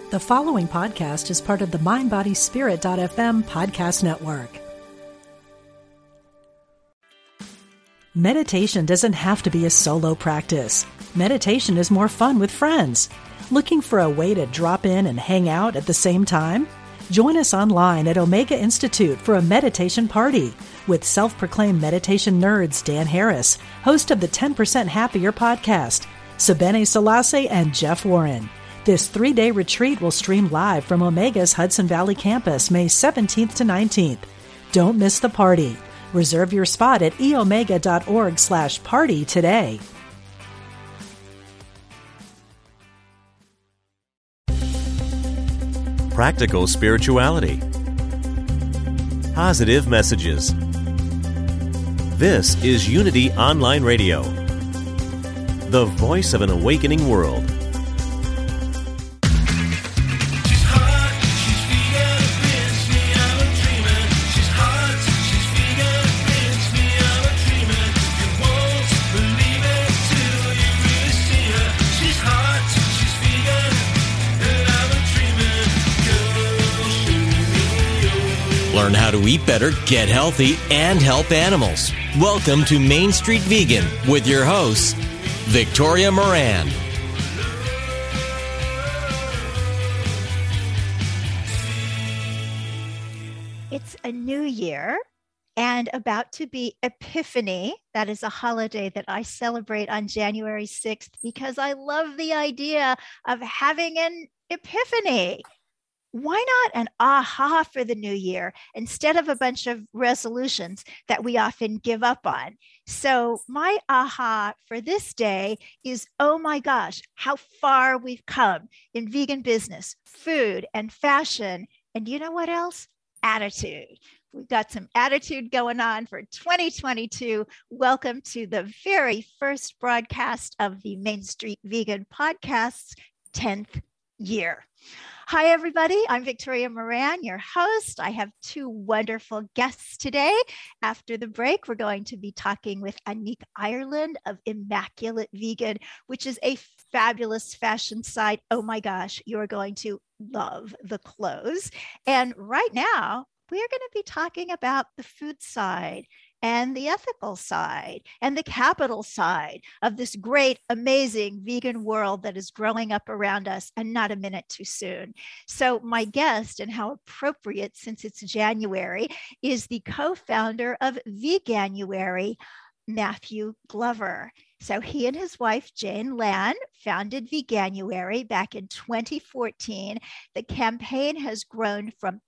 The following podcast is part of the MindBodySpirit.fm podcast network. Meditation doesn't have to be a solo practice. Meditation is more fun with friends. Looking for a way to drop in and hang out at the same time? Join us online at Omega Institute for a meditation party with self-proclaimed meditation nerds Dan Harris, host of the 10% Happier podcast, Sebene Selassie, and Jeff Warren. This 3-day retreat will stream live from Omega's Hudson Valley campus May 17th to 19th. Don't miss the party. Reserve your spot at eomega.org/party today. Practical spirituality. Positive messages. This is Unity Online Radio, the voice of an awakening world. Learn how to eat better, get healthy, and help animals. Welcome to Main Street Vegan with your host, Victoria Moran. It's a new year and about to be Epiphany. That is a holiday that I celebrate on January 6th because I love the idea of having an epiphany. Why not an aha for the new year instead of a bunch of resolutions that we often give up on? So my aha for this day is, oh my gosh, how far we've come in vegan business, food, and fashion. And you know what else? Attitude. We've got some attitude going on for 2022. Welcome to the very first broadcast of the Main Street Vegan Podcast's 10th year. Hi, everybody. I'm Victoria Moran, your host. I have two wonderful guests today. After the break, we're going to be talking with Anique Ireland of Immaculate Vegan, which is a fabulous fashion site. Oh my gosh, you're going to love the clothes. And right now, we're going to be talking about the food side and the ethical side and the capital side of this great, amazing vegan world that is growing up around us, and not a minute too soon. So my guest, and how appropriate since it's January, is the co-founder of Veganuary, Matthew Glover. So he and his wife, Jane Lan, founded Veganuary back in 2014. The campaign has grown from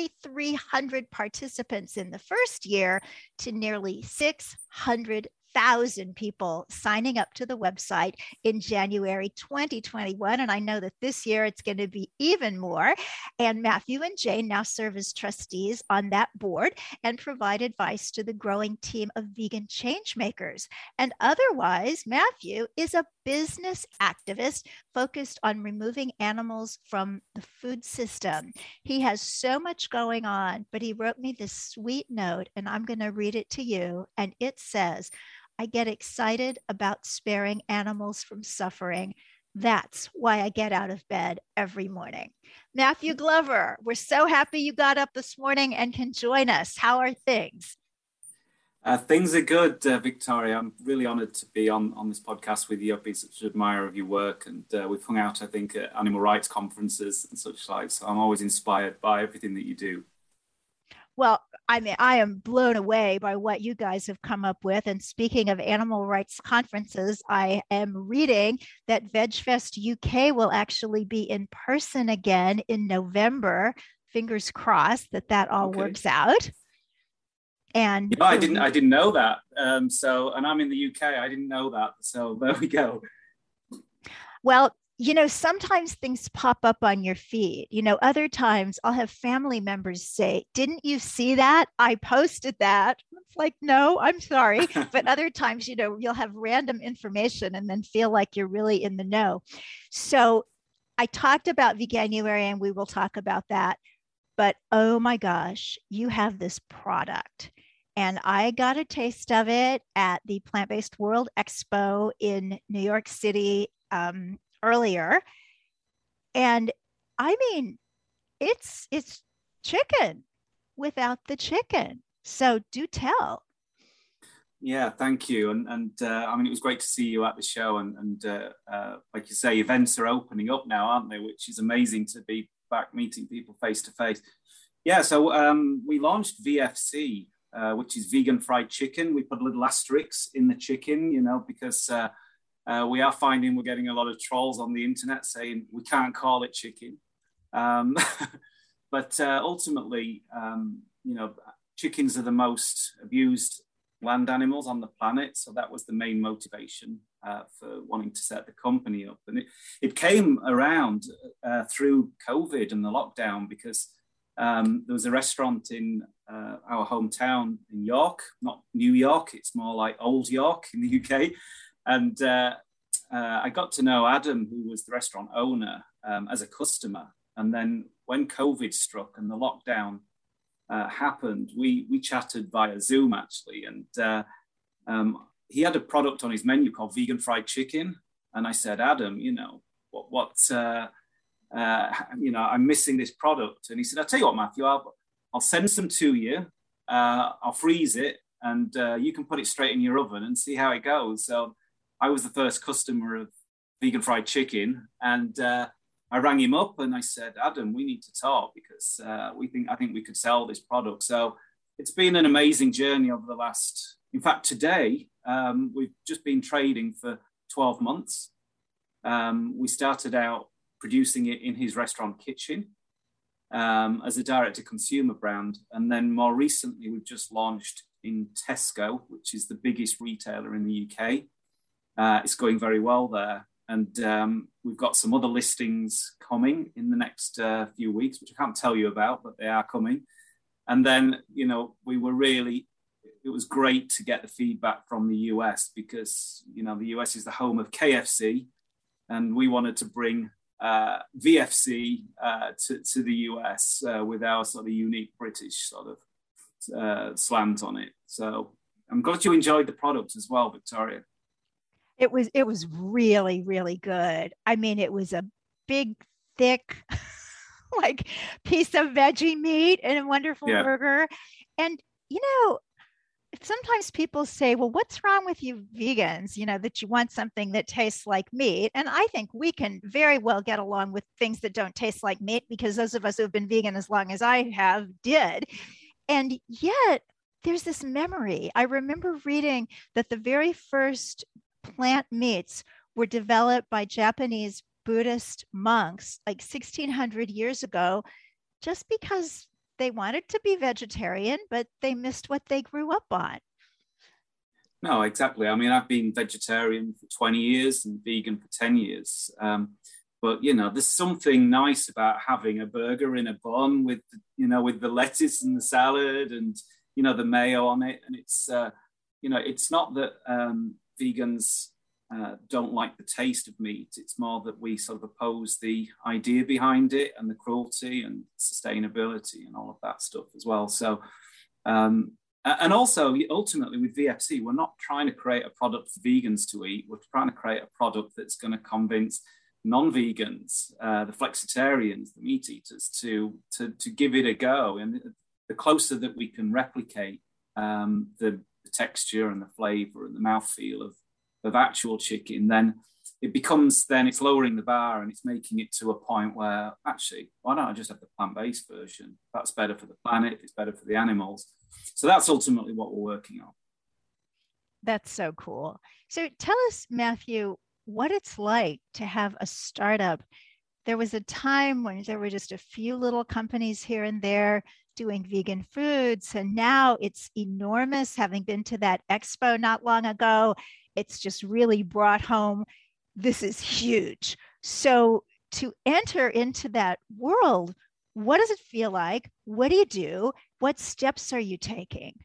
3,300 participants in the first year to nearly 600,000 people signing up to the website in January 2021. And I know that this year it's going to be even more. And Matthew and Jane now serve as trustees on that board and provide advice to the growing team of vegan change makers. And otherwise, Matthew is a business activist focused on removing animals from the food system. He has so much going on, but he wrote me this sweet note, and I'm going to read it to you. And it says, I get excited about sparing animals from suffering. That's why I get out of bed every morning. Matthew Glover, we're so happy you got up this morning and can join us. How are things? Things are good, Victoria. I'm really honored to be on this podcast with you. I've been such an admirer of your work, and we've hung out, I think, at animal rights conferences and such like. So I'm always inspired by everything that you do. Well, I mean, I am blown away by what you guys have come up with. And speaking of animal rights conferences, I am reading that VegFest UK will actually be in person again in November. Fingers crossed that all works out. And I didn't know that. And I'm in the UK. I didn't know that. So there we go. Well, sometimes things pop up on your feed. Other times I'll have family members say, didn't you see that? I posted that. It's like, no, I'm sorry. But other times, you'll have random information and then feel like you're really in the know. So I talked about Veganuary, and we will talk about that. But oh my gosh, you have this product. And I got a taste of it at the Plant-Based World Expo in New York City earlier. And I mean, it's chicken without the chicken. So do tell. Yeah, thank you. And I mean, it was great to see you at the show. And like you say, events are opening up now, aren't they? Which is amazing to be back meeting people face to face. Yeah, so we launched VFC, which is vegan fried chicken. We put a little asterisk in the chicken, you know, because we are finding we're getting a lot of trolls on the internet saying we can't call it chicken. But ultimately, you know, chickens are the most abused land animals on the planet. So that was the main motivation for wanting to set the company up. And it came around through COVID and the lockdown because there was a restaurant in our hometown in York, not New York, it's more like Old York in the UK. And I got to know Adam, who was the restaurant owner, as a customer. And then when COVID struck and the lockdown happened, we chatted via Zoom actually. And he had a product on his menu called vegan fried chicken. And I said, Adam, you know, you know, I'm missing this product. And he said, I'll tell you what, Matthew, I'll send some to you. I'll freeze it and you can put it straight in your oven and see how it goes. So I was the first customer of vegan fried chicken. And I rang him up and I said, Adam, we need to talk because I think we could sell this product. So it's been an amazing journey over the last, in fact, today, we've just been trading for 12 months. We started out producing it in his restaurant kitchen as a direct-to-consumer brand. And then more recently, we've just launched in Tesco, which is the biggest retailer in the UK. It's going very well there. And we've got some other listings coming in the next few weeks, which I can't tell you about, but they are coming. And then, you know, it was great to get the feedback from the US because, you know, the US is the home of KFC. And we wanted to bring VFC to the US with our sort of unique British sort of slant on it. So I'm glad you enjoyed the product as well, Victoria. It was really, really good. I mean, it was a big, thick, like piece of veggie meat and a wonderful burger. And, you know, sometimes people say, well, what's wrong with you vegans, you know, that you want something that tastes like meat? And I think we can very well get along with things that don't taste like meat because those of us who have been vegan as long as I have did. And yet there's this memory. I remember reading that the very first plant meats were developed by Japanese Buddhist monks like 1600 years ago, just because they wanted to be vegetarian, but they missed what they grew up on. No, exactly. I mean, I've been vegetarian for 20 years and vegan for 10 years. But, you know, there's something nice about having a burger in a bun with, you know, with the lettuce and the salad and, you know, the mayo on it. And it's, you know, it's not that vegans don't like the taste of meat. It's more that we sort of oppose the idea behind it and the cruelty and sustainability and all of that stuff as well. So, and also ultimately with VFC, we're not trying to create a product for vegans to eat. We're trying to create a product that's going to convince non-vegans, the flexitarians, the meat eaters to give it a go. And the closer that we can replicate the texture and the flavor and the mouthfeel of actual chicken, then it's lowering the bar and it's making it to a point where actually, why don't I just have the plant-based version? That's better for the planet, it's better for the animals. So that's ultimately what we're working on. That's so cool. So tell us, Matthew, what it's like to have a startup. There was a time when there were just a few little companies here and there doing vegan foods, and now it's enormous. Having been to that expo not long ago, it's just really brought home, this is huge. So to enter into that world, what does it feel like? What do you do? What steps are you taking?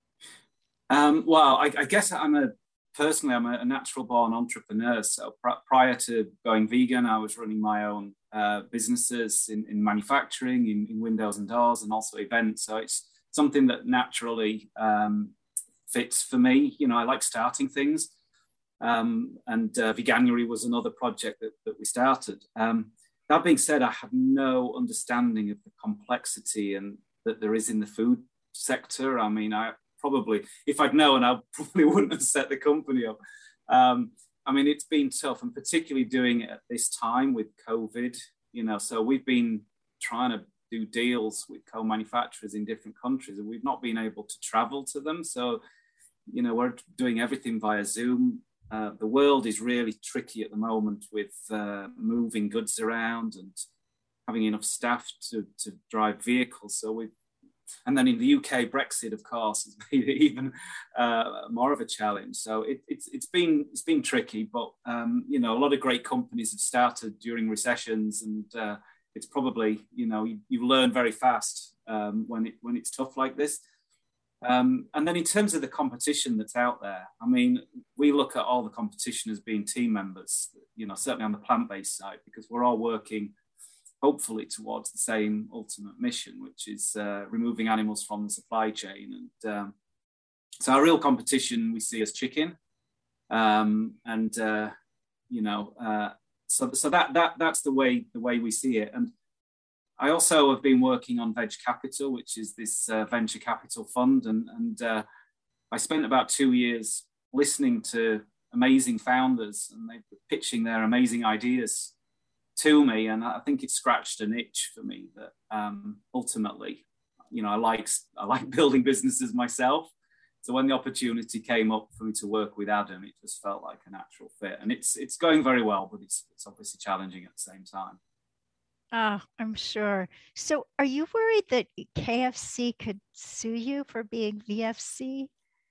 Well, I guess I'm a natural born entrepreneur. So prior to going vegan, I was running my own businesses in manufacturing, in windows and doors, and also events. So it's something that naturally fits for me. You know, I like starting things. And Veganuary was another project that we started. That being said, I have no understanding of the complexity and that there is in the food sector. I mean, if I'd known, I probably wouldn't have set the company up. I mean, it's been tough, and particularly doing it at this time with COVID, so we've been trying to do deals with co-manufacturers in different countries, and we've not been able to travel to them. So, we're doing everything via Zoom. The world is really tricky at the moment with moving goods around and having enough staff to drive vehicles. And then in the UK, Brexit, of course, has made it even more of a challenge. So it's been tricky, but a lot of great companies have started during recessions, and it's probably you learn very fast when it's tough like this. And then in terms of the competition that's out there, I mean, we look at all the competition as being team members, certainly on the plant-based side, because we're all working hopefully towards the same ultimate mission, which is removing animals from the supply chain. And so our real competition we see as chicken. So that's the way we see it. And I also have been working on Veg Capital, which is this venture capital fund. And I spent about 2 years listening to amazing founders, and they were pitching their amazing ideas to me. And I think it scratched an itch for me that ultimately, I like building businesses myself. So when the opportunity came up for me to work with Adam, it just felt like a natural fit. And it's going very well, but it's obviously challenging at the same time. Oh, I'm sure. So are you worried that KFC could sue you for being VFC?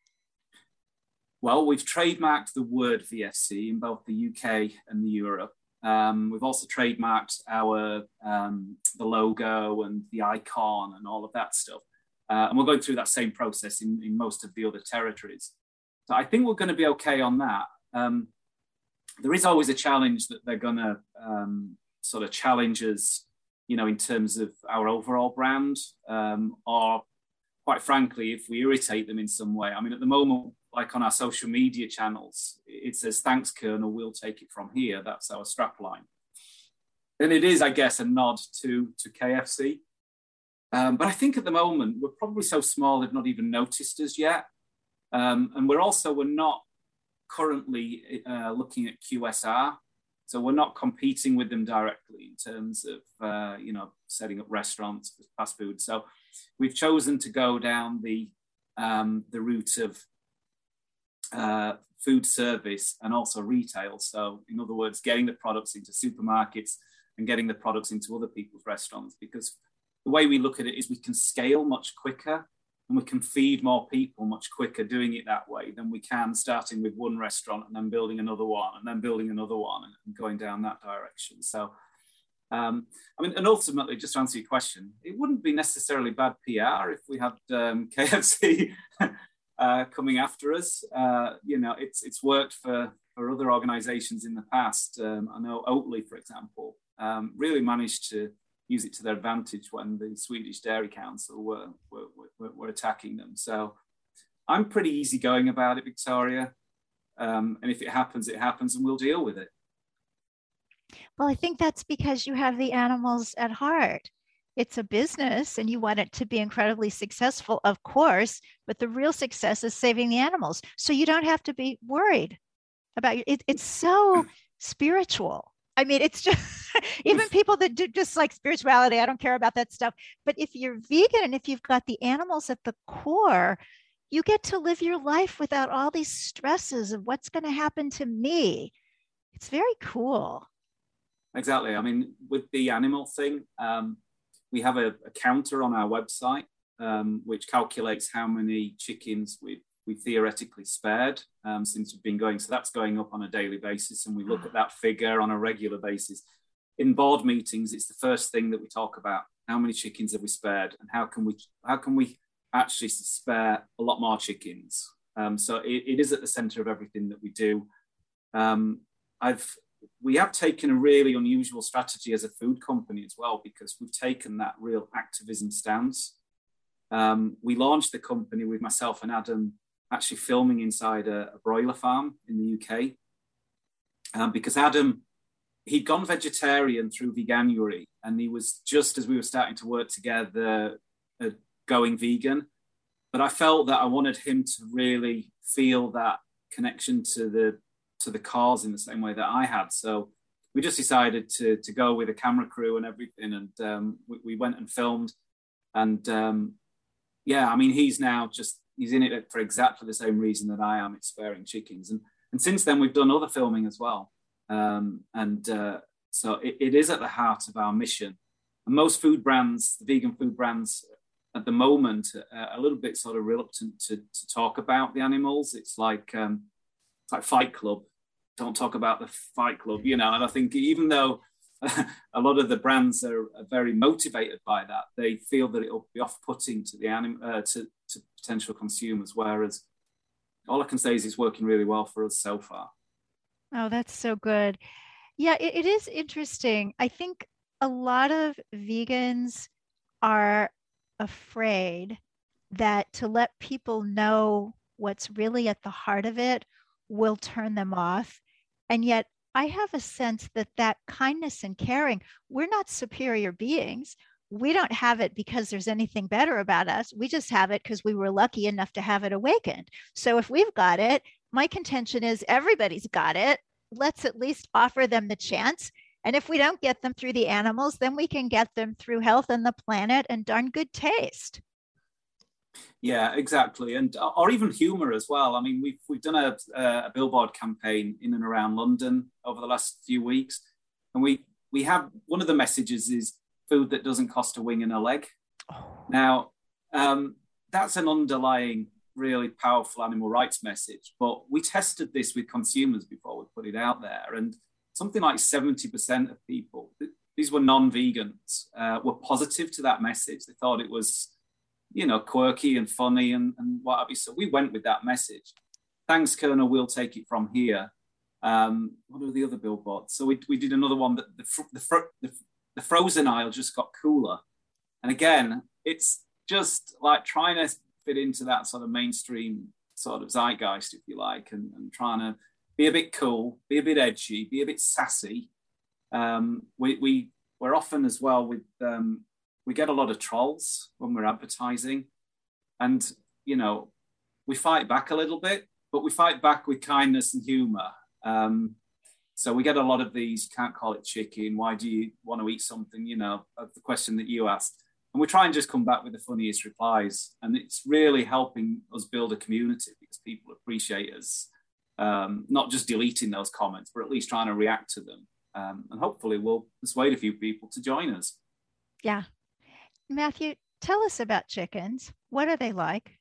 Well, we've trademarked the word VFC in both the UK and Europe. We've also trademarked the logo and the icon and all of that stuff. And we're going through that same process in most of the other territories. So I think we're going to be okay on that. There is always a challenge that they're going to sort of challenge us, in terms of our overall brand, or quite frankly, if we irritate them in some way. I mean, at the moment, like on our social media channels, it says, "Thanks, Colonel, we'll take it from here." That's our strapline. And it is, I guess, a nod to KFC. But I think at the moment, we're probably so small they've not even noticed us yet. And we're not currently looking at QSR. So we're not competing with them directly in terms of, setting up restaurants for fast food. So we've chosen to go down the route of food service and also retail. So in other words, getting the products into supermarkets and getting the products into other people's restaurants, because the way we look at it is we can scale much quicker and we can feed more people much quicker doing it that way than we can starting with one restaurant and then building another one and then building another one and going down that direction. So, and ultimately, just to answer your question, it wouldn't be necessarily bad PR if we had KFC coming after us. It's worked for other organizations in the past. I know Oatly, for example, really managed to use it to their advantage when the Swedish Dairy Council were attacking them. So I'm pretty easygoing about it, Victoria. And if it happens, and we'll deal with it. Well, I think that's because you have the animals at heart. It's a business and you want it to be incredibly successful, of course, but the real success is saving the animals. So you don't have to be worried about it. It's so spiritual. I mean, it's just, even people that do just like spirituality, I don't care about that stuff. But if you're vegan and if you've got the animals at the core, you get to live your life without all these stresses of what's going to happen to me. It's very cool. Exactly. I mean, with the animal thing, we have a counter on our website, which calculates how many chickens we theoretically spared since we've been going. So that's going up on a daily basis, and we look at that figure on a regular basis. In board meetings, it's the first thing that we talk about. How many chickens have we spared, and how can we actually spare a lot more chickens? So it is at the center of everything that we do. We have taken a really unusual strategy as a food company as well, because we've taken that real activism stance. We launched the company with myself and Adam actually filming inside a broiler farm in the UK, because Adam he'd gone vegetarian through Veganuary, and he was just as we were starting to work together, going vegan. But I felt that I wanted him to really feel that connection to the cause in the same way that I had. So we just decided to go with a camera crew and everything, and we went and filmed. And yeah, I mean, he's in it for exactly the same reason that I am. It's sparing chickens, and since then we've done other filming as well. So it is at the heart of our mission. And most food brands, the vegan food brands at the moment, are a little bit sort of reluctant to talk about the animals. It's like Fight Club. Don't talk about the Fight Club, you know. And I think even though a lot of the brands are very motivated by that, they feel that it will be off-putting to the to potential consumers. Whereas all I can say is it's working really well for us so far. Oh, that's so good. Yeah, it is interesting. I think a lot of vegans are afraid that to let people know what's really at the heart of it will turn them off. And yet I have a sense that kindness and caring, we're not superior beings. We don't have it because there's anything better about us. We just have it because we were lucky enough to have it awakened. So if we've got it, my contention is everybody's got it. Let's at least offer them the chance. And if we don't get them through the animals, then we can get them through health and the planet and darn good taste. Yeah, exactly. And or even humor as well. I mean, we've done a billboard campaign in and around London over the last few weeks. And we have, one of the messages is food that doesn't cost a wing and a leg. Oh. Now, that's an underlying really powerful animal rights message, but we tested this with consumers before we put it out there, and something like 70% of people, these were non-vegans, were positive to that message. They thought it was, you know, quirky and funny and what have you. So we went with that message. Thanks, Colonel, we'll take it from here. What are the other billboards? So we did another one that the frozen aisle just got cooler. And again, it's just like trying to fit into that sort of mainstream sort of zeitgeist, if you like, and trying to be a bit cool, be a bit edgy, be a bit sassy. We're often as well with, we get a lot of trolls when we're advertising, and, you know, we fight back a little bit, but we fight back with kindness and humor. So we get a lot of these, you can't call it chicken, why do you want to eat something, you know, the question that you asked. And we try and just come back with the funniest replies. And it's really helping us build a community because people appreciate us not just deleting those comments, but at least trying to react to them. And hopefully we'll persuade a few people to join us. Yeah. Matthew, tell us about chickens. What are they like?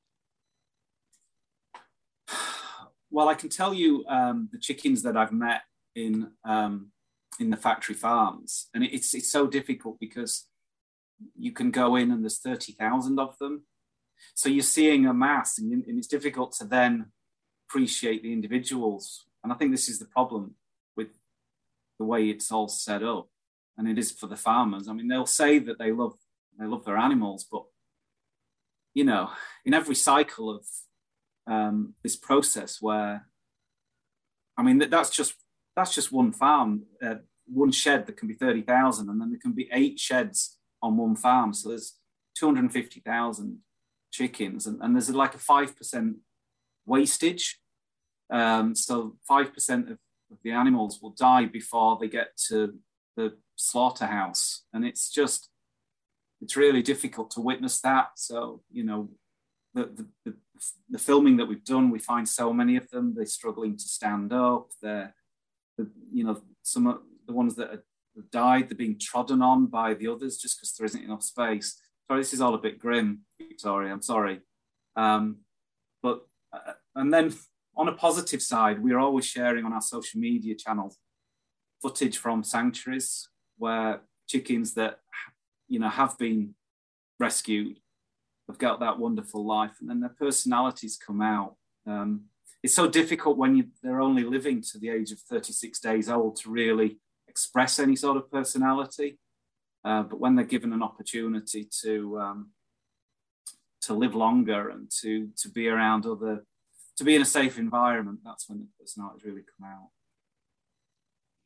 Well, I can tell you the chickens that I've met in the factory farms. And it's so difficult because you can go in and there's 30,000 of them. So you're seeing a mass, and it's difficult to then appreciate the individuals. And I think this is the problem with the way it's all set up. And it is for the farmers. I mean, they'll say that they love their animals, but, you know, in every cycle of this process where, I mean, that's just one farm, one shed that can be 30,000, and then there can be 8 sheds on one farm. So there's 250,000 chickens, and there's like a 5% wastage. So 5% of the animals will die before they get to the slaughterhouse. And it's really difficult to witness that. So, you know, the filming that we've done, we find so many of them, they're struggling to stand up. You know, some of the ones that have died, they're being trodden on by the others just because there isn't enough space. Sorry, this is all a bit grim, Victoria, I'm sorry. But and then on a positive side, we're always sharing on our social media channels footage from sanctuaries where chickens that, you know, have been rescued have got that wonderful life, and then their personalities come out. It's so difficult when they're only living to the age of 36 days old to really express any sort of personality. But when they're given an opportunity to live longer and to be around to be in a safe environment, that's when the personalities really come out.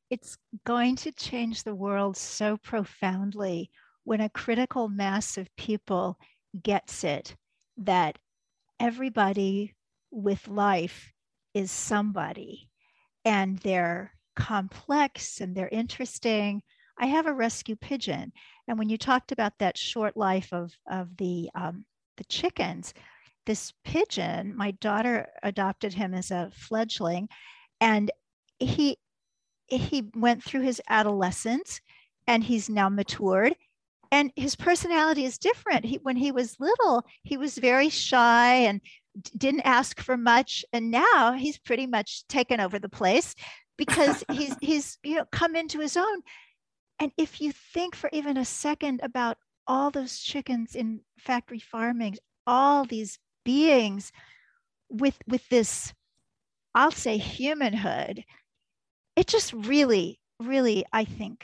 It's going to change the world so profoundly when a critical mass of people gets it, that everybody with life is somebody, and they're complex and they're interesting. I have a rescue pigeon, and when you talked about that short life of the chickens, this pigeon, my daughter adopted him as a fledgling, and he went through his adolescence, and he's now matured, and his personality is different. When he was little, he was very shy and didn't ask for much, and now he's pretty much taken over the place because he's come into his own. And if you think for even a second about all those chickens in factory farming, all these beings with this, I'll say, humanhood, it just really, really, I think,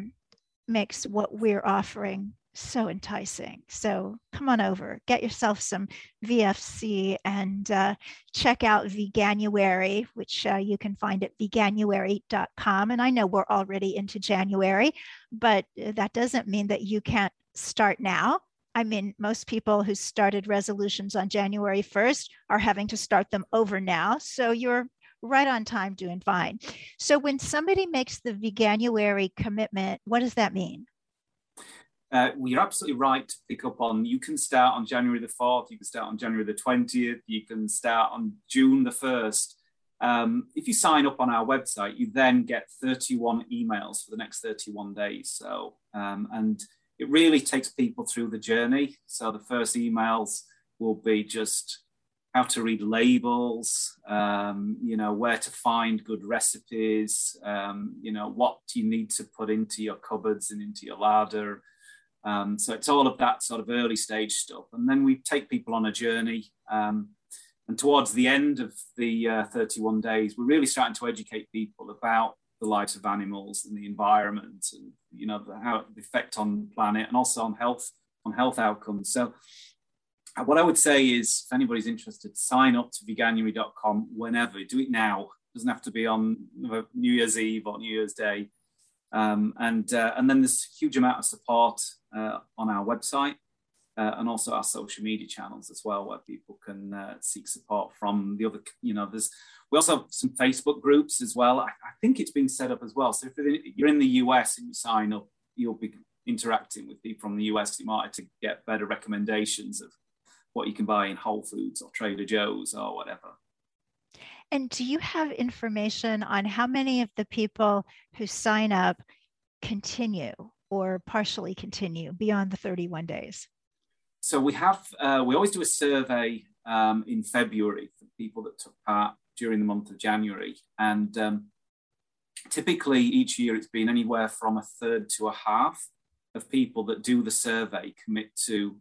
makes what we're offering so enticing. So come on over, get yourself some VFC, and check out Veganuary, which you can find at veganuary.com. And I know we're already into January, but that doesn't mean that you can't start now. I mean, most people who started resolutions on January 1st are having to start them over now. So you're right on time, doing fine. So when somebody makes the Veganuary commitment, what does that mean? Well, you're absolutely right to pick up on. You can start on January the 4th, you can start on January the 20th, you can start on June the 1st. If you sign up on our website, you then get 31 emails for the next 31 days. So, and it really takes people through the journey. So the first emails will be just how to read labels, where to find good recipes, what you need to put into your cupboards and into your larder. So it's all of that sort of early stage stuff. And then we take people on a journey. And towards the end of the 31 days, we're really starting to educate people about the lives of animals and the environment, and, how the effect on the planet, and also on health outcomes. So what I would say is, if anybody's interested, sign up to veganuary.com whenever. Do it now. It doesn't have to be on New Year's Eve or New Year's Day. And then there's a huge amount of support on our website and also our social media channels as well, where people can seek support from the other. We also have some Facebook groups as well. I think it's been set up as well. So if you're in the US and you sign up, you'll be interacting with people from the US. You might have to get better recommendations of what you can buy in Whole Foods or Trader Joe's or whatever. And do you have information on how many of the people who sign up continue or partially continue beyond the 31 days? So we always do a survey in February for people that took part during the month of January. And typically each year it's been anywhere from a third to a half of people that do the survey commit to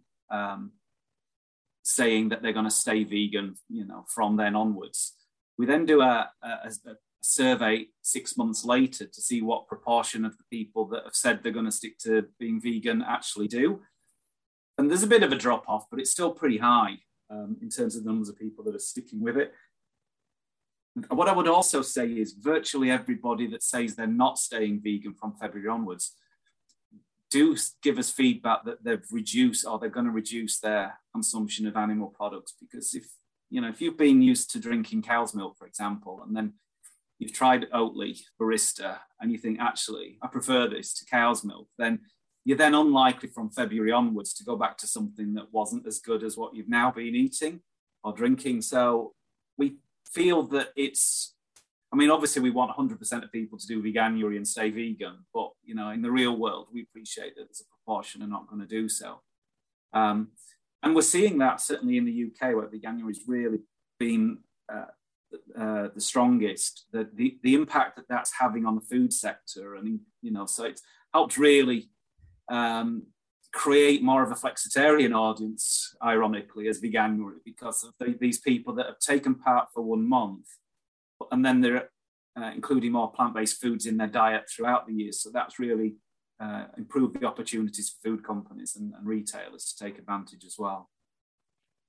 saying that they're going to stay vegan, from then onwards. We then do a survey 6 months later to see what proportion of the people that have said they're going to stick to being vegan actually do. And there's a bit of a drop off, but it's still pretty high in terms of the numbers of people that are sticking with it. What I would also say is virtually everybody that says they're not staying vegan from February onwards do give us feedback that they've reduced, or they're going to reduce their consumption of animal products. Because if you've been used to drinking cow's milk, for example, and then you've tried Oatly Barista and you think, actually, I prefer this to cow's milk, then you're then unlikely from February onwards to go back to something that wasn't as good as what you've now been eating or drinking. So we feel that obviously we want 100% of people to do Veganuary and stay vegan, but, in the real world, we appreciate that there's a proportion are not going to do so. And we're seeing that certainly in the UK, where Veganuary's really been the strongest, the impact that's having on the food sector. And, so it's helped really create more of a flexitarian audience, ironically, as Veganuary, because of these people that have taken part for 1 month, and then they're including more plant-based foods in their diet throughout the year. So that's really improved the opportunities for food companies and retailers to take advantage as well.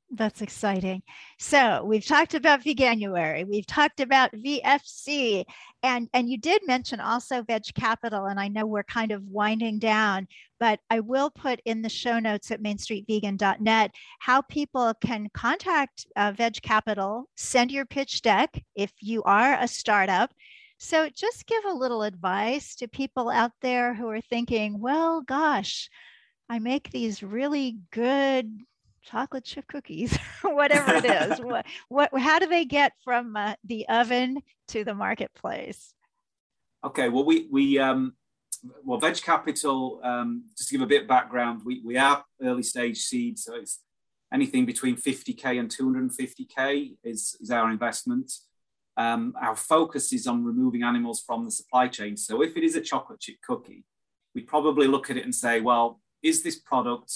That's exciting. So we've talked about Veganuary, we've talked about VFC, and you did mention also Veg Capital, and I know we're kind of winding down, but I will put in the show notes at mainstreetvegan.net how people can contact Veg Capital, send your pitch deck if you are a startup. So just give a little advice to people out there who are thinking, well, gosh, I make these really good chocolate chip cookies, whatever it is. How do they get from the oven to the marketplace? Okay, well, well, Veg Capital, just to give a bit of background, we are early stage seed, so it's anything between 50K and 250K is our investment. Our focus is on removing animals from the supply chain. So if it is a chocolate chip cookie, we probably look at it and say, well, is this product,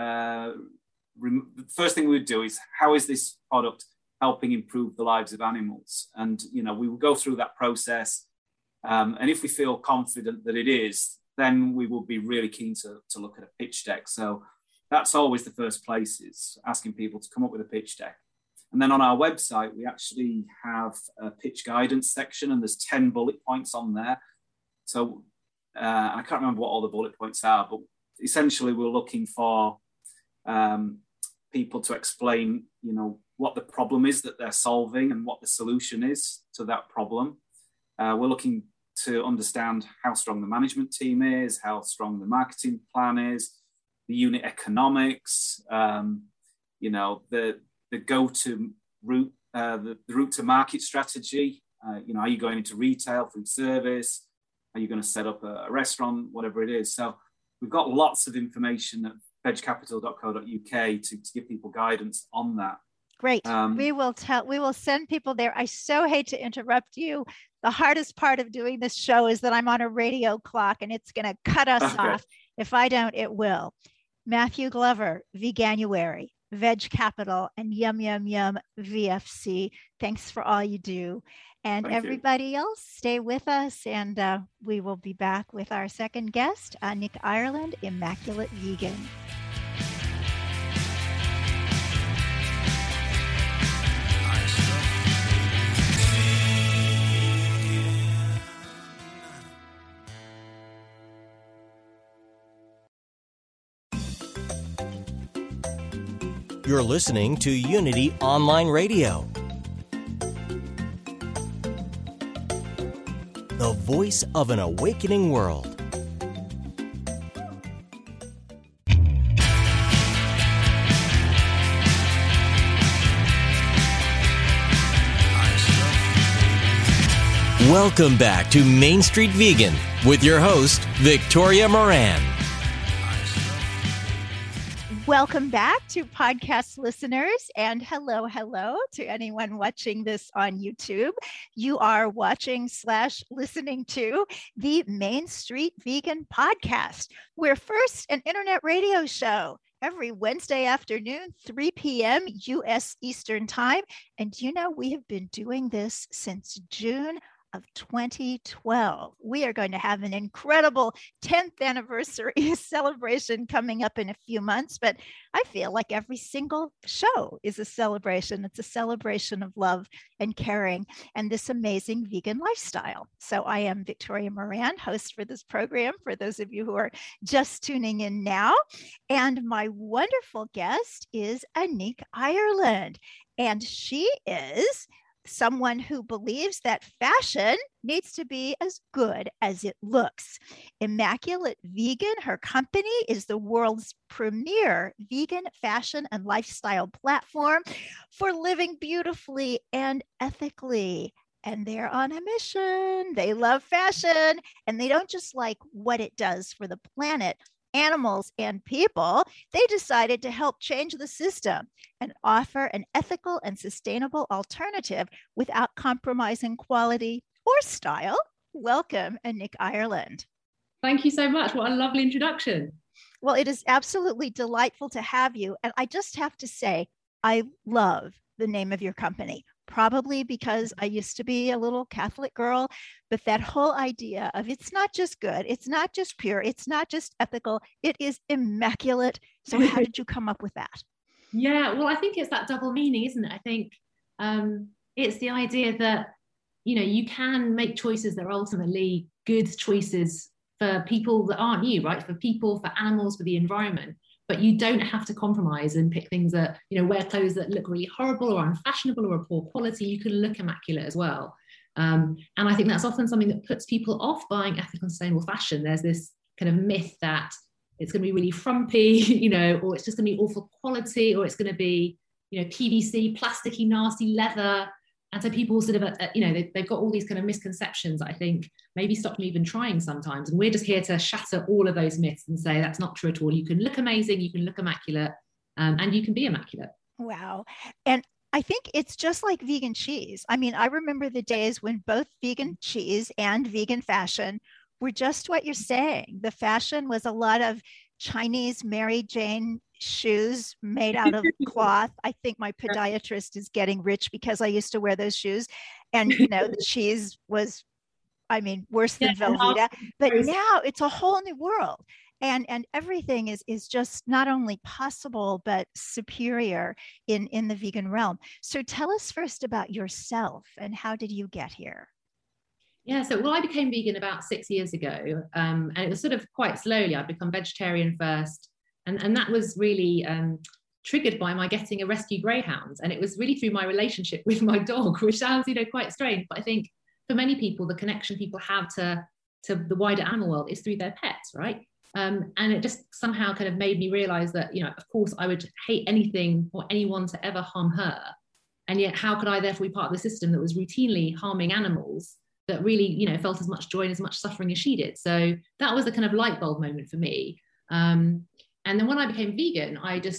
the first thing we would do is, how is this product helping improve the lives of animals? And, we will go through that process. And if we feel confident that it is, then we will be really keen to look at a pitch deck. So that's always the first place, is asking people to come up with a pitch deck. And then on our website, we actually have a pitch guidance section, and there's 10 bullet points on there. So I can't remember what all the bullet points are, but essentially we're looking for people to explain, what the problem is that they're solving and what the solution is to that problem. We're looking to understand how strong the management team is, how strong the marketing plan is, the unit economics, the go-to route, the route to market strategy. Are you going into retail, food service? Are you going to set up a restaurant, whatever it is? So we've got lots of information at vegcapital.co.uk to give people guidance on that. Great. We will send people there. I so hate to interrupt you. The hardest part of doing this show is that I'm on a radio clock and it's going to cut us off. If I don't, it will. Matthew Glover, Veganuary, Veg Capital, and Yum Yum Yum VFC. Thanks for all you do. And Thank everybody you. else, stay with us, and we will be back with our second guest, Nick Ireland, Immaculate Vegan. You're listening to Unity Online Radio, the voice of an awakening world. Welcome back to Main Street Vegan with your host, Victoria Moran. Welcome back to podcast listeners, and hello to anyone watching this on YouTube. You are watching / listening to the Main Street Vegan podcast. We're first an internet radio show every Wednesday afternoon, 3 p.m. U.S. Eastern Time. And we have been doing this since June of 2012. We are going to have an incredible 10th anniversary celebration coming up in a few months, but I feel like every single show is a celebration. It's a celebration of love and caring and this amazing vegan lifestyle. So I am Victoria Moran, host for this program, for those of you who are just tuning in now. And my wonderful guest is Anik Ireland, and she is someone who believes that fashion needs to be as good as it looks. Immaculate Vegan, her company, is the world's premier vegan fashion and lifestyle platform for living beautifully and ethically. And they're on a mission. They love fashion, and they don't just like what it does for the planet, animals, and people. They decided to help change the system and offer an ethical and sustainable alternative without compromising quality or style. Welcome, Anik Ireland. Thank you so much. What a lovely introduction. Well, it is absolutely delightful to have you. And I just have to say, I love the name of your company. Probably because I used to be a little Catholic girl, but that whole idea of it's not just good, it's not just pure, it's not just ethical, it is immaculate. So how did you come up with that? Yeah, well, I think it's that double meaning, isn't it? I think it's the idea that, you can make choices that are ultimately good choices for people that aren't you, right? For people, for animals, for the environment. But you don't have to compromise and pick things that, wear clothes that look really horrible or unfashionable or poor quality. You can look immaculate as well. And I think that's often something that puts people off buying ethical and sustainable fashion. There's this kind of myth that it's going to be really frumpy, or it's just going to be awful quality, or it's going to be, PVC, plasticky, nasty leather. And so people sort of, they've got all these kind of misconceptions that I think maybe stop them even trying sometimes. And we're just here to shatter all of those myths and say that's not true at all. You can look amazing, you can look immaculate, and you can be immaculate. Wow. And I think it's just like vegan cheese. I mean, I remember the days when both vegan cheese and vegan fashion were just what you're saying. The fashion was a lot of Chinese Mary Jane shoes made out of cloth. I think my podiatrist is getting rich because I used to wear those shoes. And, the cheese was, worse than Velveeta. But now it's a whole new world. And everything is just not only possible, but superior in the vegan realm. So tell us first about yourself and how did you get here? Yeah, so I became vegan about 6 years ago, and it was sort of quite slowly. I'd become vegetarian first, and that was really triggered by my getting a rescue greyhound, and it was really through my relationship with my dog, which sounds quite strange, but I think for many people the connection people have to the wider animal world is through their pets, right? And it just somehow kind of made me realize that of course I would hate anything or anyone to ever harm her, and yet how could I therefore be part of the system that was routinely harming animals that really, felt as much joy and as much suffering as she did. So that was a kind of light bulb moment for me. And then when I became vegan,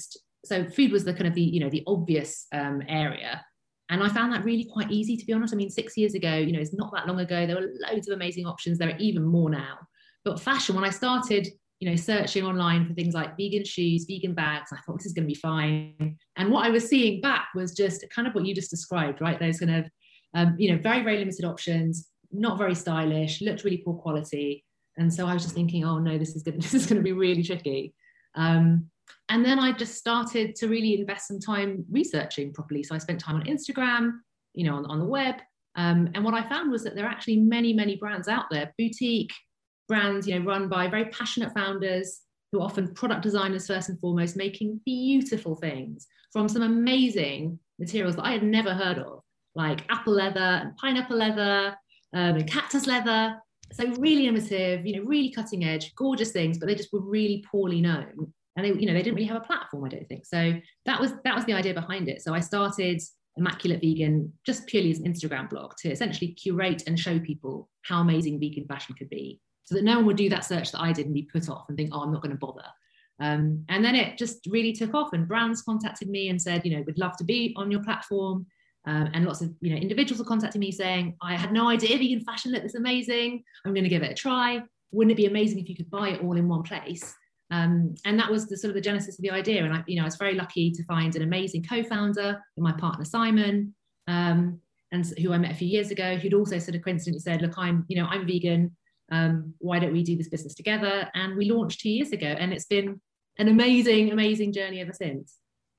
so food was the kind of the obvious area. And I found that really quite easy, to be honest. 6 years ago, it's not that long ago, there were loads of amazing options. There are even more now. But fashion, when I started, searching online for things like vegan shoes, vegan bags, I thought this is going to be fine. And what I was seeing back was just kind of what you just described, right? Those kind of, very, very limited options, not very stylish, looked really poor quality. And so I was just thinking, oh no, this is going to be really tricky. And then I just started to really invest some time researching properly. So I spent time on Instagram, on the web. And what I found was that there are actually many, many brands out there, boutique brands, run by very passionate founders who are often product designers first and foremost, making beautiful things from some amazing materials that I had never heard of, like apple leather and pineapple leather, and cactus leather. So really innovative, really cutting edge, gorgeous things, but they just were really poorly known. And they didn't really have a platform, I don't think. So that was the idea behind it. So I started Immaculate Vegan just purely as an Instagram blog to essentially curate and show people how amazing vegan fashion could be, so that no one would do that search that I did and be put off and think, oh, I'm not going to bother. And then it just really took off, and brands contacted me and said, we'd love to be on your platform. And lots of individuals are contacting me saying, I had no idea vegan fashion looked this amazing. I'm going to give it a try. Wouldn't it be amazing if you could buy it all in one place? And that was the sort of the genesis of the idea. And I was very lucky to find an amazing co-founder, my partner Simon, and who I met a few years ago, who'd also sort of coincidentally said, look, I'm vegan. Why don't we do this business together? And we launched 2 years ago, and it's been an amazing, amazing journey ever since.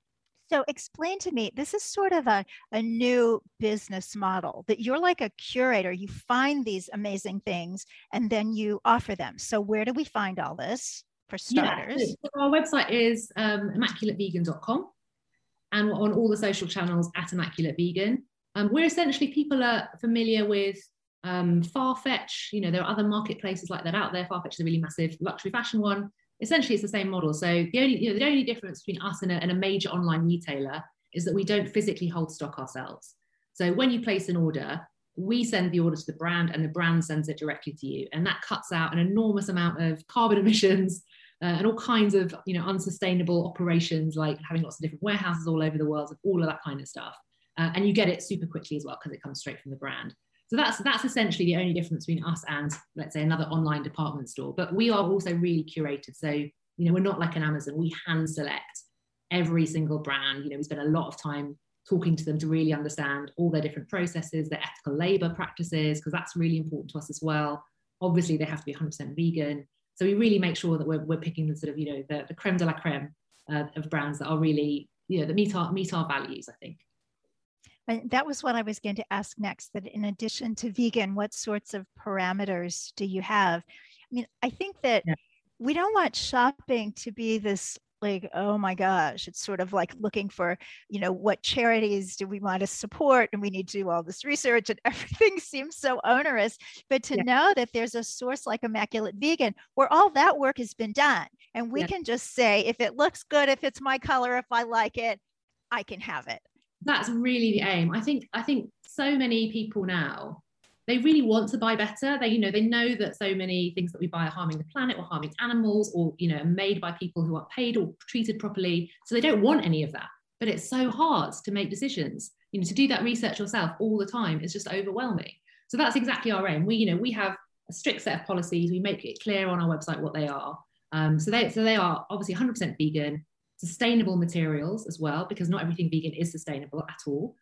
So explain to me, this is sort of a new business model that you're like a curator. You find these amazing things and then you offer them. So where do we find all this for starters? Yeah, so our website is immaculatevegan.com, and we're on all the social channels at Immaculate Vegan. We're essentially, people are familiar with Farfetch. There are other marketplaces like that out there. Farfetch is a really massive luxury fashion one. Essentially, it's the same model. So the only difference between us and a major online retailer is that we don't physically hold stock ourselves. So when you place an order, we send the order to the brand, and the brand sends it directly to you. And that cuts out an enormous amount of carbon emissions and all kinds of unsustainable operations, like having lots of different warehouses all over the world, all of that kind of stuff. And you get it super quickly as well because it comes straight from the brand. So that's essentially the only difference between us and, let's say, another online department store. But we are also really curated. So, we're not like an Amazon. We hand select every single brand. We spend a lot of time talking to them to really understand all their different processes, their ethical labor practices, because that's really important to us as well. Obviously, they have to be 100% vegan. So we really make sure that we're picking the sort of, the creme de la creme of brands that are really that meet our values, I think. And that was what I was going to ask next, that in addition to vegan, what sorts of parameters do you have? I mean, I think that we don't want shopping to be this like, oh my gosh, it's sort of like looking for, what charities do we want to support? And we need to do all this research and everything seems so onerous. But to know that there's a source like Immaculate Vegan, where all that work has been done. And we can just say, if it looks good, if it's my color, if I like it, I can have it. That's really the aim. I think so many people now, they really want to buy better. They know that so many things that we buy are harming the planet or harming animals, or, are made by people who aren't paid or treated properly. So they don't want any of that. But it's so hard to make decisions. To do that research yourself all the time is just overwhelming. So that's exactly our aim. We have a strict set of policies. We make it clear on our website what they are. So they are obviously 100% vegan, sustainable materials as well, because not everything vegan is sustainable at all.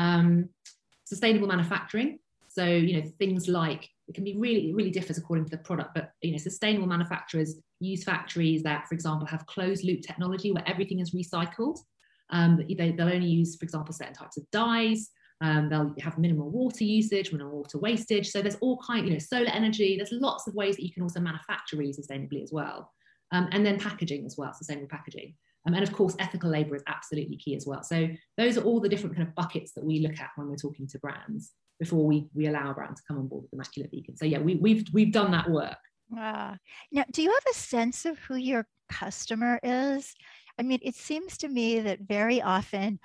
Sustainable manufacturing. So, things like, it can be it really differs according to the product, but, sustainable manufacturers use factories that, for example, have closed loop technology where everything is recycled. They'll only use, for example, certain types of dyes. They'll have minimal water usage, minimal water wastage. So there's all kinds, solar energy. There's lots of ways that you can also manufacture really sustainably as well. And then packaging as well, sustainable packaging. And of course, ethical labor is absolutely key as well. So those are all the different kind of buckets that we look at when we're talking to brands before we allow a brand to come on board with Immaculate Vegan. So we've done that work. Now, do you have a sense of who your customer is? I mean, it seems to me that very often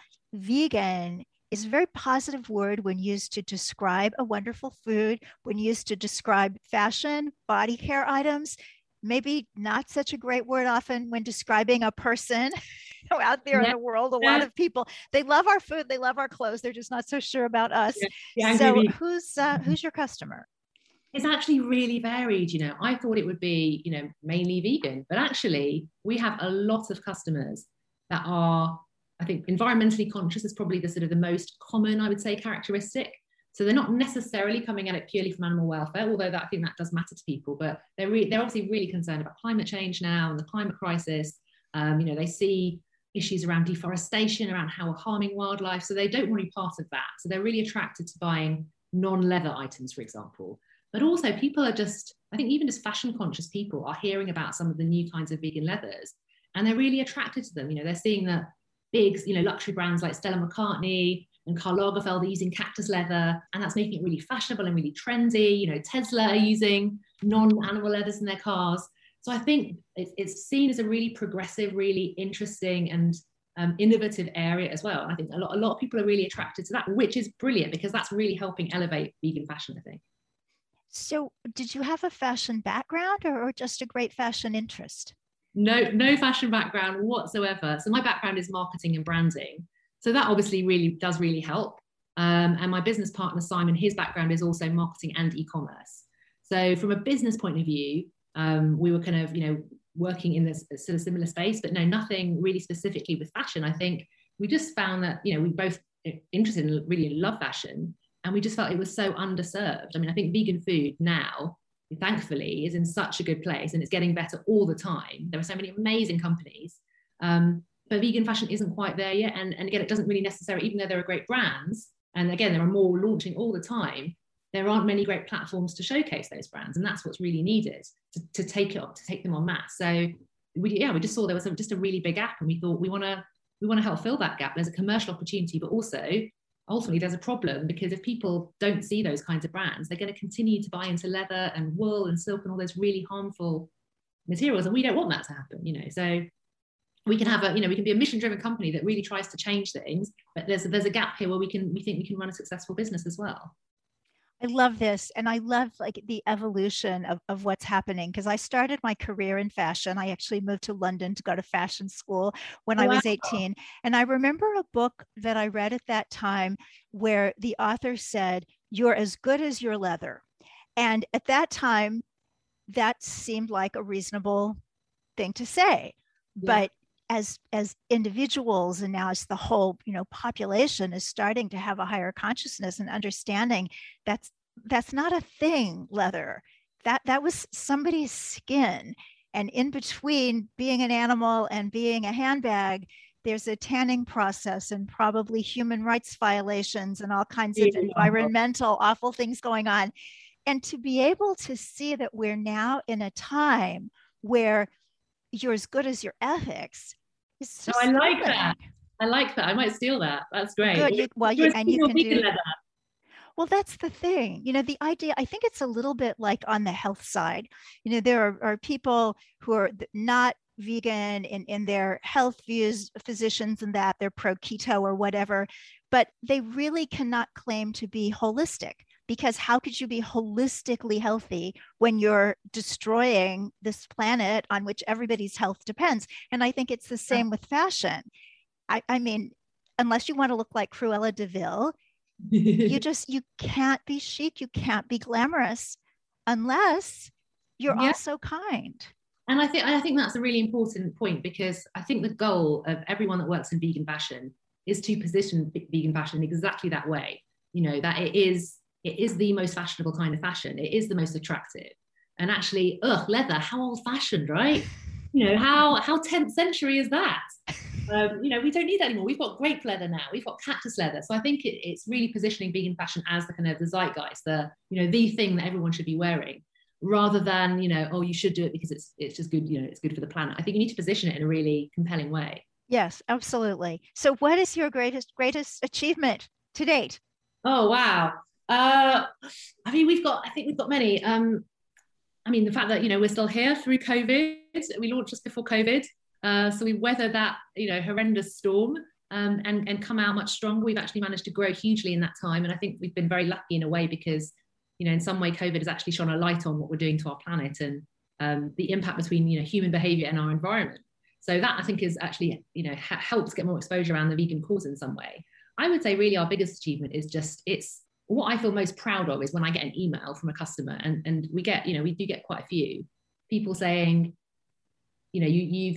vegan is a very positive word when used to describe a wonderful food, when used to describe fashion, body care items. Maybe not such a great word often when describing a person out there in the world. A lot of people, they love our food, they love our clothes, they're just not so sure about us. So who's your customer? It's actually really varied. I thought it would be, mainly vegan, but actually we have a lot of customers that are, I think, environmentally conscious is probably the sort of the most common, I would say, characteristic. So they're not necessarily coming at it purely from animal welfare, although I think that does matter to people, but they're obviously really concerned about climate change now and the climate crisis. They see issues around deforestation, around how we're harming wildlife. So they don't want to be part of that. So they're really attracted to buying non-leather items, for example. But also people are just, I think even just fashion conscious people are hearing about some of the new kinds of vegan leathers and they're really attracted to them. They're seeing that big, luxury brands like Stella McCartney and Karl Lagerfeld are using cactus leather, and that's making it really fashionable and really trendy. Tesla are using non-animal leathers in their cars. So I think it's seen as a really progressive, really interesting and innovative area as well. And I think a lot of people are really attracted to that, which is brilliant because that's really helping elevate vegan fashion, I think. So did you have a fashion background or just a great fashion interest? No fashion background whatsoever. So my background is marketing and branding. So that obviously really does help. And my business partner, Simon, his background is also marketing and e-commerce. So from a business point of view, we were kind of, working in this sort of similar space, but no, nothing really specifically with fashion. I think we just found that, we both interested in really love fashion, and we just felt it was so underserved. I mean, I think vegan food now, thankfully, is in such a good place and it's getting better all the time. There are so many amazing companies. But vegan fashion isn't quite there yet. And again, it doesn't really necessarily, even though there are great brands, and again, there are more launching all the time, there aren't many great platforms to showcase those brands. And that's what's really needed to take them en masse. So we just saw there was just a really big gap, and we thought we want to help fill that gap. There's a commercial opportunity, but also ultimately there's a problem, because if people don't see those kinds of brands, they're going to continue to buy into leather and wool and silk and all those really harmful materials. And we don't want that to happen, so we can have we can be a mission-driven company that really tries to change things, but there's a gap here where we think we can run a successful business as well. I love this. And I love the evolution of what's happening, because I started my career in fashion. I actually moved to London to go to fashion school when I was 18. And I remember a book that I read at that time where the author said, "You're as good as your leather." And at that time, that seemed like a reasonable thing to say. Yeah. But as individuals, and now as the whole population is starting to have a higher consciousness and understanding, that's not a thing, leather. That was somebody's skin. And in between being an animal and being a handbag, there's a tanning process and probably human rights violations and all kinds of environmental awful things going on. And to be able to see that we're now in a time where you're as good as your ethics is just I like that. I like that. I might steal that. That's great. Good. You can do leather. Well, that's the thing. The idea, I think it's a little bit like on the health side. There are people who are not vegan in their health views, physicians and that they're pro keto or whatever, but they really cannot claim to be holistic, because how could you be holistically healthy when you're destroying this planet on which everybody's health depends? And I think it's the same with fashion. I mean, unless you want to look like Cruella de Vil, you can't be chic, you can't be glamorous unless you're also kind. And I think that's a really important point, because I think the goal of everyone that works in vegan fashion is to position vegan fashion exactly that way. That it is the most fashionable kind of fashion. It is the most attractive. And actually, leather, how old fashioned, right? How 10th century is that? We don't need that anymore. We've got grape leather now. We've got cactus leather. So I think it's really positioning vegan fashion as the kind of the zeitgeist, the thing that everyone should be wearing, rather than, you should do it because it's just good, it's good for the planet. I think you need to position it in a really compelling way. Yes, absolutely. So what is your greatest achievement to date? Oh, wow. I think we've got many. The fact that, we're still here through COVID. We launched just before COVID. So we weathered that, horrendous storm and come out much stronger. We've actually managed to grow hugely in that time. And I think we've been very lucky in a way because, in some way, COVID has actually shone a light on what we're doing to our planet and the impact between, human behavior and our environment. So that, I think, is actually, helps get more exposure around the vegan cause in some way. I would say really our biggest achievement is it's what I feel most proud of is when I get an email from a customer and we do get quite a few people saying, thank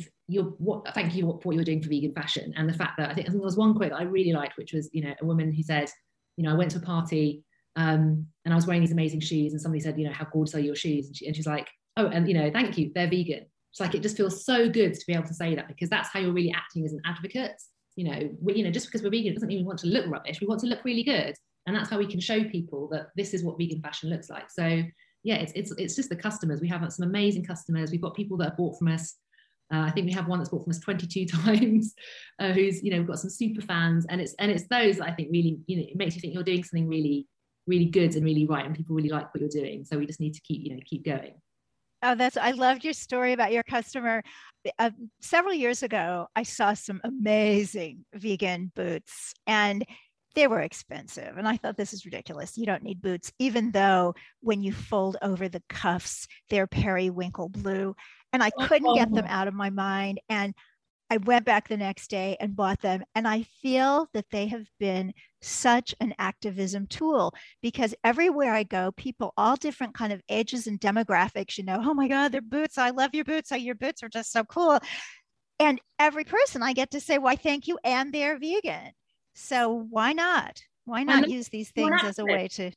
you for what you're doing for vegan fashion. And the fact that I think there was one quote that I really liked, which was, a woman who said, I went to a party and I was wearing these amazing shoes and somebody said, how gorgeous are your shoes? And she's like, oh, and thank you, they're vegan. It's like, it just feels so good to be able to say that, because that's how you're really acting as an advocate. Just because we're vegan, it doesn't mean we want to look rubbish. We want to look really good. And that's how we can show people that this is what vegan fashion looks like. So yeah, it's just the customers. We have some amazing customers. We've got people that have bought from us. I think we have one that's bought from us 22 times, who's, we've got some super fans, and it's those that I think really, it makes you think you're doing something really, really good and really right, and people really like what you're doing. So we just need to keep going. Oh, I loved your story about your customer. Several years ago, I saw some amazing vegan boots, and they were expensive. And I thought, this is ridiculous. You don't need boots, even though when you fold over the cuffs, they're periwinkle blue. And I couldn't get them out of my mind. And I went back the next day and bought them. And I feel that they have been such an activism tool, because everywhere I go, people, all different kind of ages and demographics, oh my God, they're boots. I love your boots. Your boots are just so cool. And every person I get to say, why, thank you. And they're vegan. So why not? Why not use these things as a way to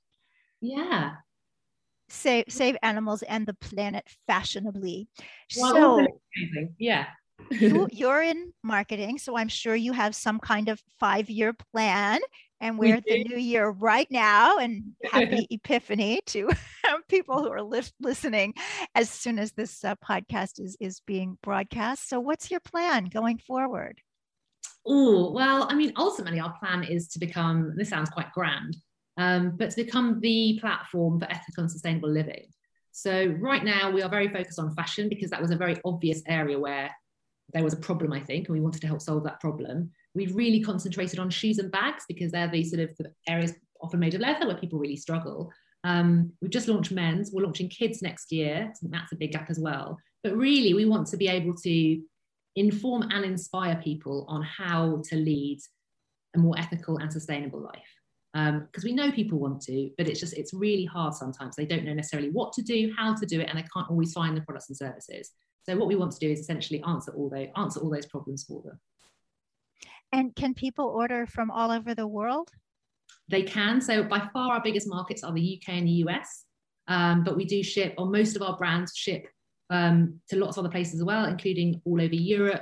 save animals and the planet fashionably? Well, so yeah. You're in marketing, so I'm sure you have some kind of 5-year plan, and we're at the new year right now, and happy Epiphany to people who are listening as soon as this podcast is being broadcast. So what's your plan going forward? Oh, well, ultimately our plan is to become, this sounds quite grand, but to become the platform for ethical and sustainable living. So right now we are very focused on fashion, because that was a very obvious area where there was a problem, I think, and we wanted to help solve that problem. We've really concentrated on shoes and bags, because they're the sort of the areas often made of leather where people really struggle. We've just launched men's. We're launching kids next year. So that's a big gap as well. But really, we want to be able to inform and inspire people on how to lead a more ethical and sustainable life. Because we know people want to, but it's really hard sometimes. They don't know necessarily what to do, how to do it, and they can't always find the products and services. So what we want to do is essentially answer all those problems for them. And can people order from all over the world? They can. So by far our biggest markets are the UK and the US, but we do ship, or most of our brands ship to lots of other places as well, including all over Europe,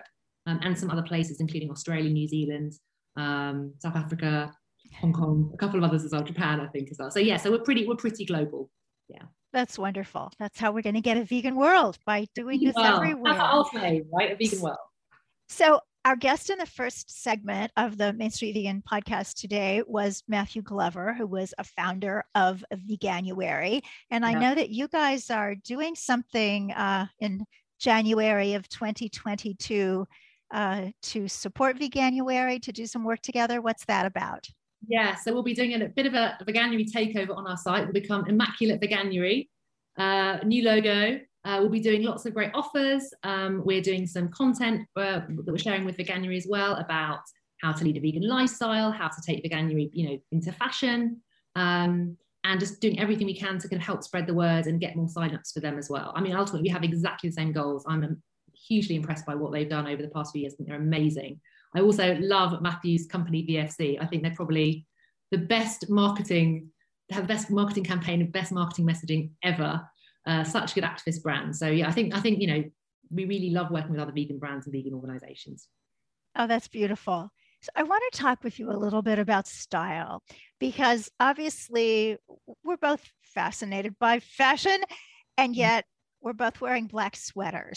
and some other places, including Australia, New Zealand, South Africa, Hong Kong, a couple of others as well, Japan, I think as well. So yeah, so we're pretty global. Yeah. That's wonderful. That's how we're going to get a vegan world, by doing this everywhere. That's what I'll say, right? A vegan world. So our guest in the first segment of the Main Street Vegan podcast today was Matthew Glover, who was a founder of Veganuary. And I know that you guys are doing something in January of 2022 to support Veganuary, to do some work together. What's that about? Yeah, so we'll be doing a bit of a Veganuary takeover on our site. We'll become Immaculate Veganuary, new logo. We'll be doing lots of great offers. We're doing some content that we're sharing with Veganuary as well about how to lead a vegan lifestyle, how to take Veganuary, into fashion, and just doing everything we can to kind of help spread the word and get more signups for them as well. I mean, ultimately, we have exactly the same goals. I'm hugely impressed by what they've done over the past few years. I think they're amazing. I also love Matthew's company, VFC. I think they're probably the best marketing, they have the best marketing campaign and best marketing messaging ever. Such good activist brands. So yeah, I think we really love working with other vegan brands and vegan organizations. Oh, that's beautiful. So I want to talk with you a little bit about style, because obviously we're both fascinated by fashion, and yet we're both wearing black sweaters.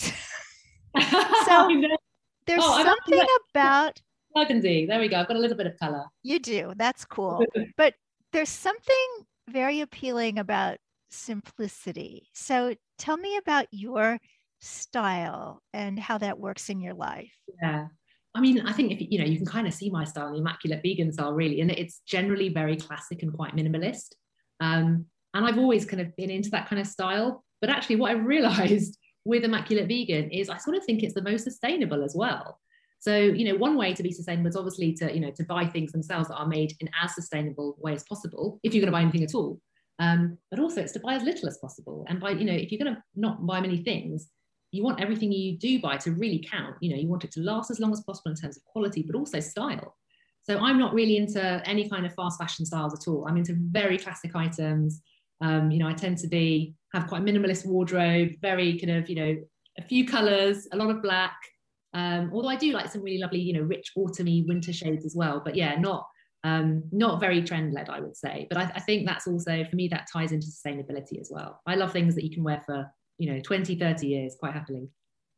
So there's something about burgundy. There we go. I've got a little bit of color. You do. That's cool. But there's something very appealing about simplicity. So tell me about your style and how that works in your life. Yeah. I mean, I think if you can kind of see my style, the Immaculate Vegan style, really, and it's generally very classic and quite minimalist. And I've always kind of been into that kind of style. But actually, what I realized with Immaculate Vegan is I sort of think it's the most sustainable as well. So, one way to be sustainable is obviously to buy things themselves that are made in as sustainable way as possible, if you're going to buy anything at all. But also it's to buy as little as possible. And if you're going to not buy many things, you want everything you do buy to really count. You want it to last as long as possible in terms of quality, but also style. So I'm not really into any kind of fast fashion styles at all. I'm into very classic items. I tend to have quite a minimalist wardrobe, very kind of, a few colors, a lot of black. Although I do like some really lovely, rich autumny winter shades as well. But yeah, not very trend led, I would say. But I think that's also, for me, that ties into sustainability as well. I love things that you can wear for, 20, 30 years quite happily.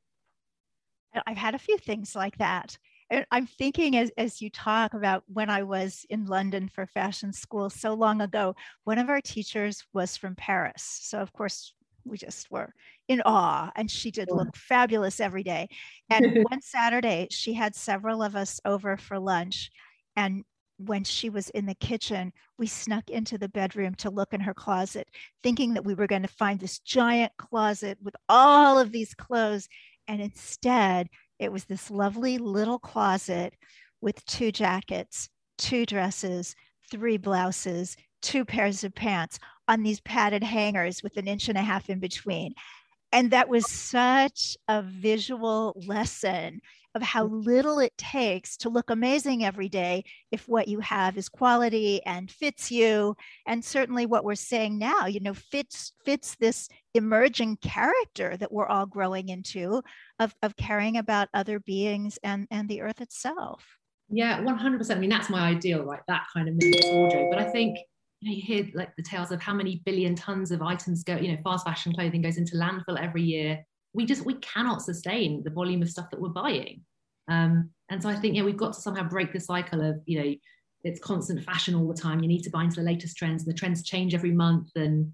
I've had a few things like that. And I'm thinking as you talk about when I was in London for fashion school so long ago, one of our teachers was from Paris. So of course, we just were in awe, and she did look fabulous every day. And one Saturday, she had several of us over for lunch. And when she was in the kitchen, we snuck into the bedroom to look in her closet, thinking that we were going to find this giant closet with all of these clothes. And instead, it was this lovely little closet with 2 jackets, 2 dresses, 3 blouses, 2 pairs of pants on these padded hangers with 1.5 inches in between. And that was such a visual lesson of how little it takes to look amazing every day if what you have is quality and fits you. And certainly what we're saying now, fits this emerging character that we're all growing into of caring about other beings and the earth itself. Yeah, 100%. I memean, that's my ideal, right? That kind of minimalist wardrobe. But I think, you hear like the tales of how many billion tons of items go, fast fashion clothing goes into landfill every year. We cannot sustain the volume of stuff that we're buying. And so I think, we've got to somehow break the cycle of, it's constant fashion all the time. You need to buy into the latest trends. The trends change every month. And,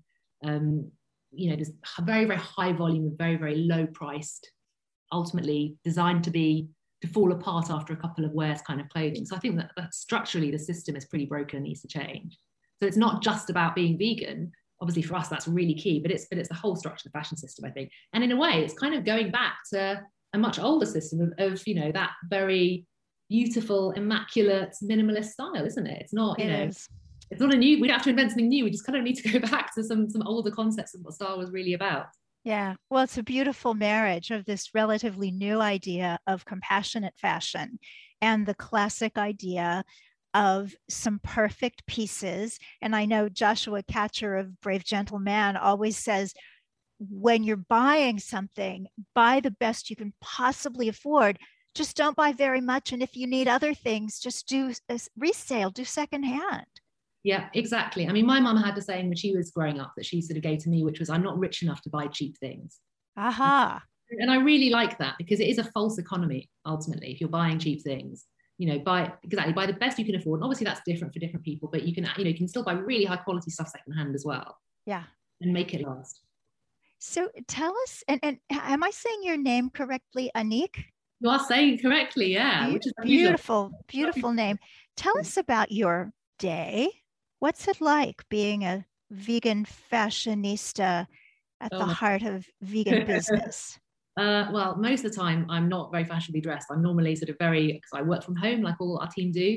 there's a very, very high volume of very, very low priced, ultimately designed to fall apart after a couple of wears kind of clothing. So I think that structurally the system is pretty broken and needs to change. So it's not just about being vegan. Obviously for us, that's really key, but it's the whole structure of the fashion system, I think. And in a way, it's kind of going back to a much older system of that very beautiful, immaculate, minimalist style, isn't it? It's not, it's not we don't have to invent something new. We just kind of need to go back to some older concepts of what style was really about. Yeah, well, it's a beautiful marriage of this relatively new idea of compassionate fashion and the classic idea of some perfect pieces. And I know Joshua Katcher of Brave Gentle Man always says, when you're buying something, buy the best you can possibly afford. just don't buy very much. And if you need other things, just do a resale, do secondhand. Yeah, exactly. I mean, my mum had the saying when she was growing up that she sort of gave to me, which was, I'm not rich enough to buy cheap things. Aha. And I really like that, because it is a false economy, ultimately, if you're buying cheap things. Buy the best you can afford. And obviously that's different for different people, but you can still buy really high quality stuff secondhand as well. Yeah. And make it last. So tell us, and am I saying your name correctly, Anique? You are saying correctly, yeah. Which is beautiful name. Tell us about your day. What's it like being a vegan fashionista at the heart of vegan business? Well, most of the time I'm not very fashionably dressed. I'm normally sort of because I work from home like all our team do.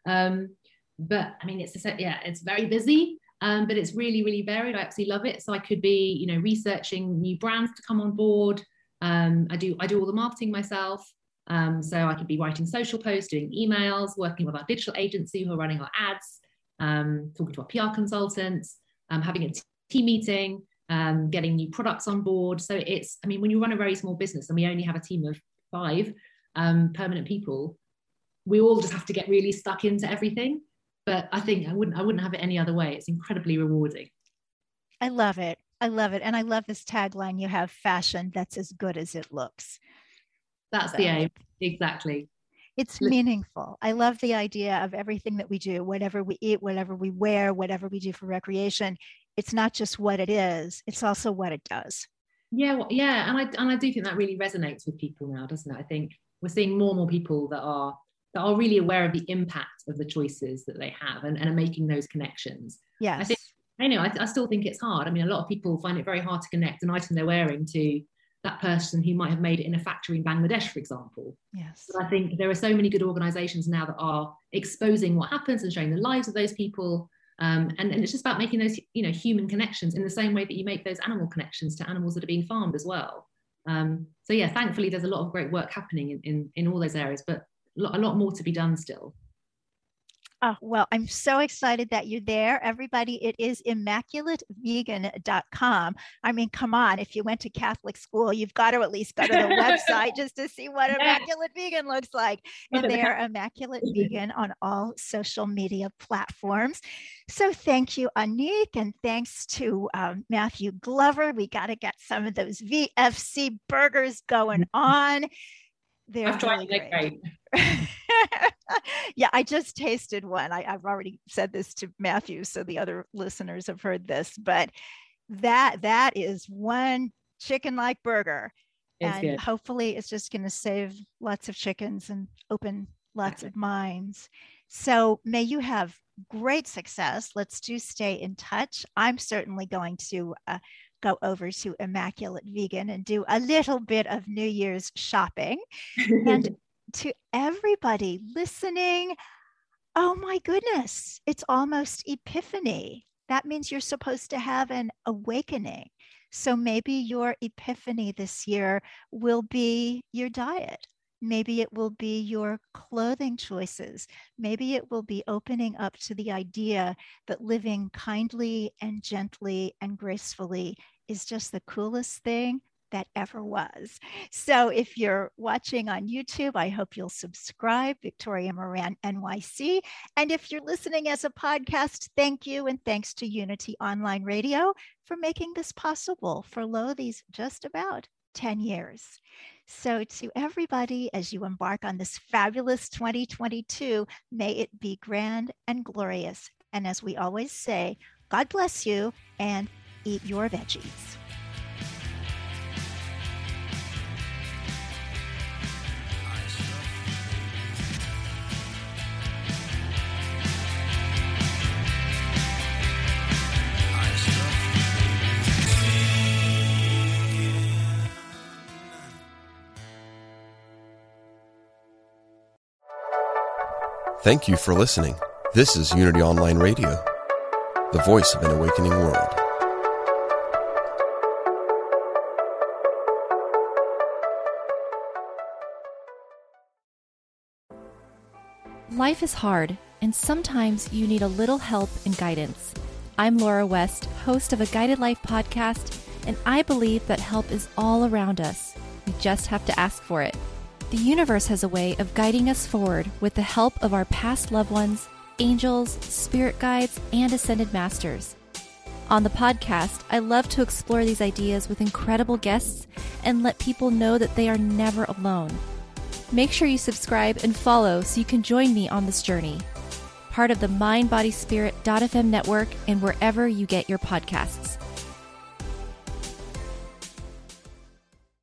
But I mean, it's very busy, but it's really, really varied. I absolutely love it. So I could be, researching new brands to come on board. I do all the marketing myself. So I could be writing social posts, doing emails, working with our digital agency who are running our ads, talking to our PR consultants, having a team meeting, getting new products on board. So when you run a very small business and we only have a team of 5 permanent people, we all just have to get really stuck into everything. But I think I wouldn't have it any other way. It's incredibly rewarding. I love it. And I love this tagline you have: fashion that's as good as it looks. That's the aim. Exactly. It's meaningful. I love the idea of everything that we do, whatever we eat, whatever we wear, whatever we do for recreation. It's not just what it is, it's also what it does. Yeah. And I do think that really resonates with people now, doesn't it? I think we're seeing more and more people that are really aware of the impact of the choices that they have and are making those connections. Yes. I still think it's hard. I mean, a lot of people find it very hard to connect an item they're wearing to that person who might have made it in a factory in Bangladesh, for example. Yes. But I think there are so many good organizations now that are exposing what happens and showing the lives of those people. And it's just about making those, human connections in the same way that you make those animal connections to animals that are being farmed as well. So yeah, thankfully there's a lot of great work happening in all those areas, but a lot more to be done still. Oh, well, I'm so excited that you're there. Everybody, it is immaculatevegan.com. I mean, come on, if you went to Catholic school, you've got to at least go to the website just to see what Immaculate Vegan looks like. And they are Immaculate Vegan on all social media platforms. So thank you, Anique, and thanks to Matthew Glover. We got to get some of those VFC burgers going on. They're really great. Yeah, I just tasted one. I've already said this to Matthew, so the other listeners have heard this, but that is one chicken-like burger. It's and good. Hopefully it's just going to save lots of chickens and open lots of minds. So may you have great success. Let's stay in touch. I'm certainly going to go over to Immaculate Vegan and do a little bit of New Year's shopping. And to everybody listening, oh my goodness, it's almost Epiphany. That means you're supposed to have an awakening. So maybe your epiphany this year will be your diet. Maybe it will be your clothing choices. Maybe it will be opening up to the idea that living kindly and gently and gracefully is just the coolest thing that ever was. So if you're watching on YouTube, I hope you'll subscribe, Victoria Moran NYC. And if you're listening as a podcast, thank you. And thanks to Unity Online Radio for making this possible for these just about 10 years. So to everybody, as you embark on this fabulous 2022, may it be grand and glorious. And as we always say, God bless you and eat your veggies. Thank you for listening. This is Unity Online Radio, the voice of an awakening world. Life is hard, and sometimes you need a little help and guidance. I'm Laura West, host of a Guided Life podcast, and I believe that help is all around us. We just have to ask for it. The universe has a way of guiding us forward with the help of our past loved ones, angels, spirit guides, and ascended masters. On the podcast, I love to explore these ideas with incredible guests and let people know that they are never alone. Make sure you subscribe and follow so you can join me on this journey. Part of the MindBodySpirit.fm network and wherever you get your podcasts.